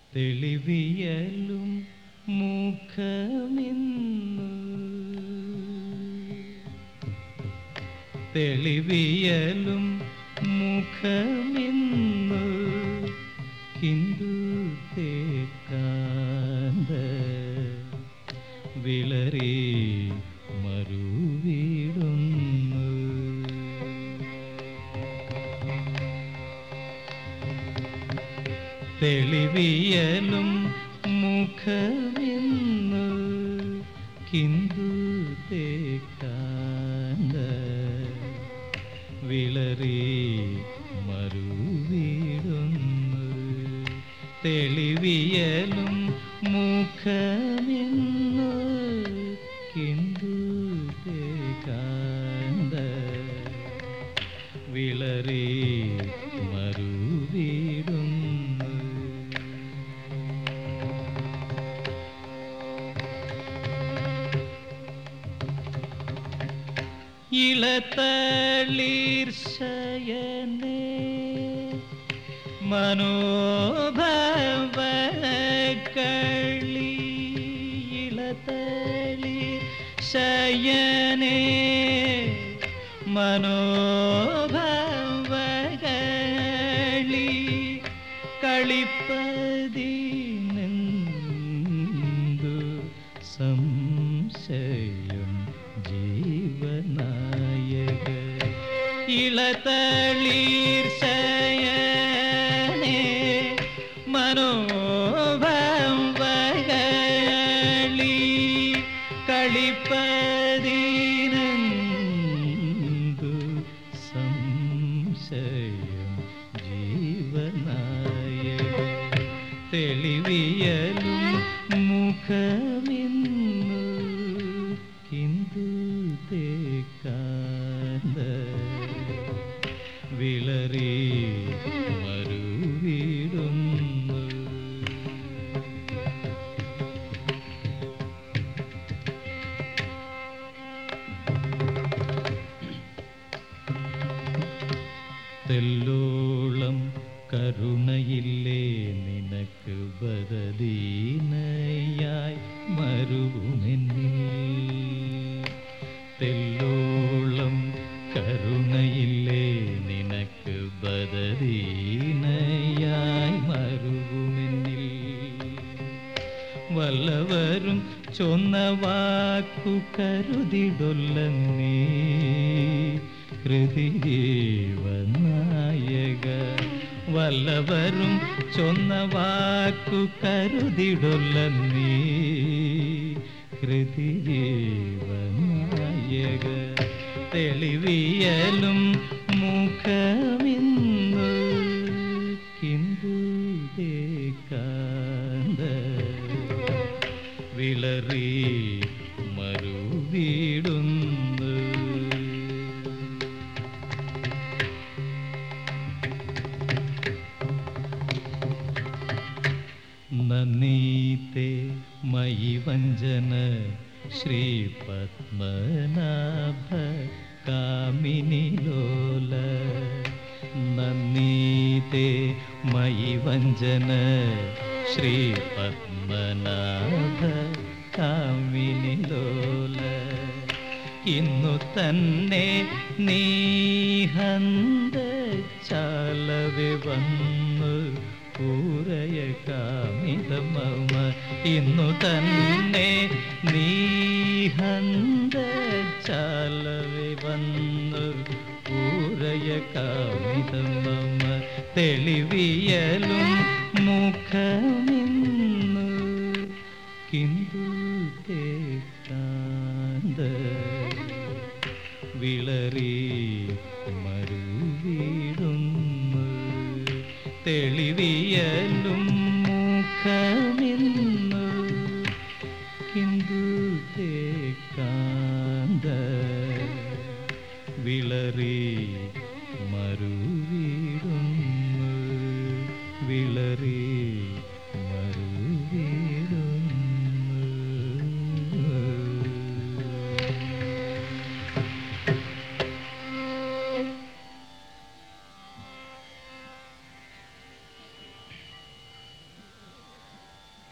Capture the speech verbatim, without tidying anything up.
തെളിവിയലും മുഖമിന്നു തെളിവിയലും മുഖമിന്നു കിന്തു തേക്കാന്ത വിളറി മറുവിടുന്നു തെളിവിയലും മുഖമിന്നു കിന്തു തേക്കാന്ത വിളറി മറുവിടുന്നു തെളിവിയലും മുഖമിന്നു കിന്തു തേക്കാന്ത വിളറി മറുവിടുന്നു ഇളതളിർ ശയനേ മനോഭവകളി ഇളതളിർ ശയനേ മനോഭവകളി കളിപ്പതിനെന്തു സംശയം ജീവനായക ഇളതളിർ ശയനേ മനോഭവകളി കളിപ്പതിനെന്തു സംശയം ജീവനായക തെളിവിയലും മുഖമിന്നു കിന്തു തേക്കാന്ത വിളറി മറുവിടുന്നു തെല്ലോളം കരുണയില്ലേ നിനക്ക് ബദദീനയായി മരുവുമെന്നിൽ തെല്ലോളം കരുണയില്ലേ നിനക്ക് ബദദീനയായി മരുവുമെന്നിൽ വല്ലവരും ചൊന്ന വാക്കു കരുതിടൊല്ലന്നേ ഹൃദയനായക വല്ലവരും ചൊന്ന വാക്കു കരുതിടൊല്ലന്നേ ഹൃദയനായക തെളിവിയലും മുഖമിന്നു കിന്തു തേക്കാന്ത വിളറി മറുവിടുന്നു നന്ദീതേ മയി വഞ്ചന ശ്രീ പത്മനാഭ കാമിനി ലോല നന്ദീതേ മയി വഞ്ചന ശ്രീ പത്മനാഭ കാമിനി ലോല ഇന്നു തന്നെ നീഹന്ത ചാലവെ വന്നു പൂരയ കാമിതമമ ഇന്നു തന്നെ നീഹന്ത ചാലവെ വന്നു പൂരയ കാമിതമമ തെളിവിയലും മുഖമിന്നു കിന്തു തേക്കാന്ത വിളറി മറുവിടുന്നു തെളിവിയലും മുഖമിന്നു കിന്തു തേക്കാന്ത വിളറി മറുവിടുന്നു വിളറി